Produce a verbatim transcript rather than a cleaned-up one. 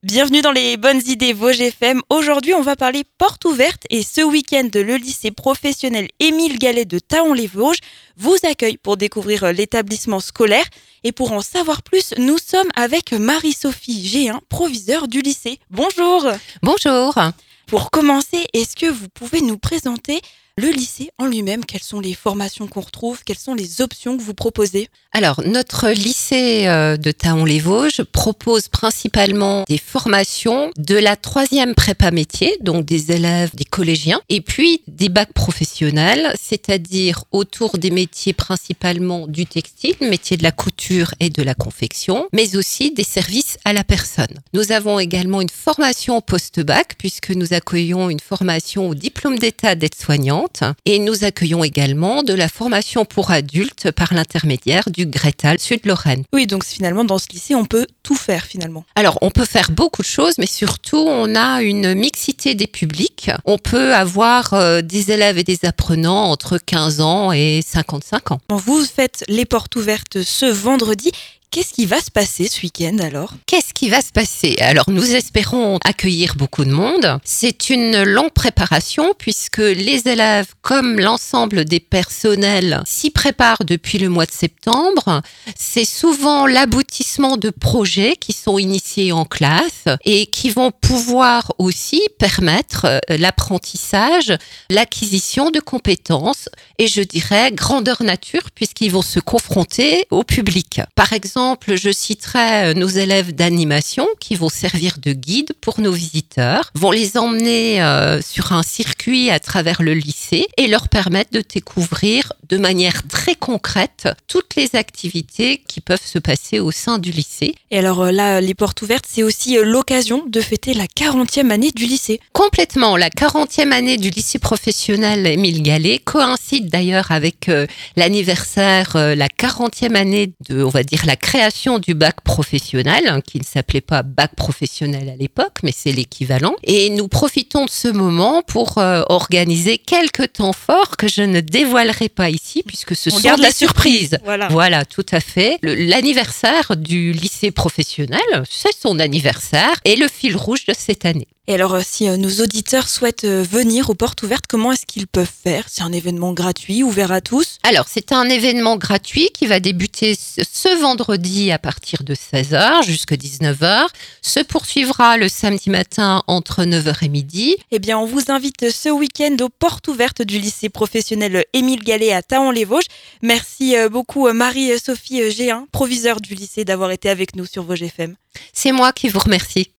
Bienvenue dans les bonnes idées Vosges F M. Aujourd'hui, on va parler porte ouverte et ce week-end, le lycée professionnel Émile Gallet de Thaon-les-Vosges vous accueille pour découvrir l'établissement scolaire. Et pour en savoir plus, nous sommes avec Marie-Sophie Géhin, proviseure du lycée. Bonjour. Bonjour. Pour commencer, est-ce que vous pouvez nous présenter le lycée en lui-même? Quelles sont les formations qu'on retrouve? Quelles sont les options que vous proposez? Alors, notre lycée de Thaon-les-Vosges propose principalement des formations de la troisième prépa métier, donc des élèves, des collégiens, et puis des bacs professionnels, c'est-à-dire autour des métiers principalement du textile, métier de la couture et de la confection, mais aussi des services à la personne. Nous avons également une formation post-bac, puisque nous accueillons une formation au diplôme d'état d'aide-soignante. Et nous accueillons également de la formation pour adultes par l'intermédiaire du Gretal Sud-Lorraine. Oui, donc finalement, dans ce lycée, on peut tout faire finalement. Alors, on peut faire beaucoup de choses, mais surtout, on a une mixité des publics. On peut avoir euh, des élèves et des apprenants entre quinze ans et cinquante-cinq ans. Vous faites les portes ouvertes ce vendredi. Qu'est-ce qui va se passer ce week-end alors? Qu'est-ce qui va se passer? Alors, nous espérons accueillir beaucoup de monde. C'est une longue préparation puisque les élèves, comme l'ensemble des personnels, s'y préparent depuis le mois de septembre. C'est souvent l'aboutissement de projets qui sont initiés en classe et qui vont pouvoir aussi permettre l'apprentissage, l'acquisition de compétences et je dirais grandeur nature puisqu'ils vont se confronter au public. Par exemple, je citerai nos élèves d'animation qui vont servir de guide pour nos visiteurs, vont les emmener euh, sur un circuit à travers le lycée et leur permettre de découvrir de manière très concrète toutes les activités qui peuvent se passer au sein du lycée. Et alors là, les portes ouvertes, c'est aussi l'occasion de fêter la quarantième année du lycée. Complètement, la quarantième année du lycée professionnel Émile Gallet coïncide d'ailleurs avec euh, l'anniversaire, euh, la quarantième année de, on va dire, la création du bac professionnel, hein, qui ne s'appelait pas bac professionnel à l'époque, mais c'est l'équivalent. Et nous profitons de ce moment pour euh, organiser quelques temps forts que je ne dévoilerai pas ici, puisque ce On sont garde des la surprise. surprises. Voilà. Voilà, tout à fait. Le, l'anniversaire du lycée professionnel, c'est son anniversaire et le fil rouge de cette année. Et alors, si euh, nos auditeurs souhaitent euh, venir aux portes ouvertes, comment est-ce qu'ils peuvent faire? C'est un événement gratuit, ouvert à tous? Alors, c'est un événement gratuit qui va débuter ce vendredi à partir de seize heures jusqu'à dix-neuf heures, se poursuivra le samedi matin entre neuf heures et midi. Eh bien, on vous invite ce week-end aux portes ouvertes du lycée professionnel Émile Gallet à Thaon-les-Vosges. Merci beaucoup Marie-Sophie Géhin, proviseure du lycée, d'avoir été avec nous sur Vosges F M. C'est moi qui vous remercie.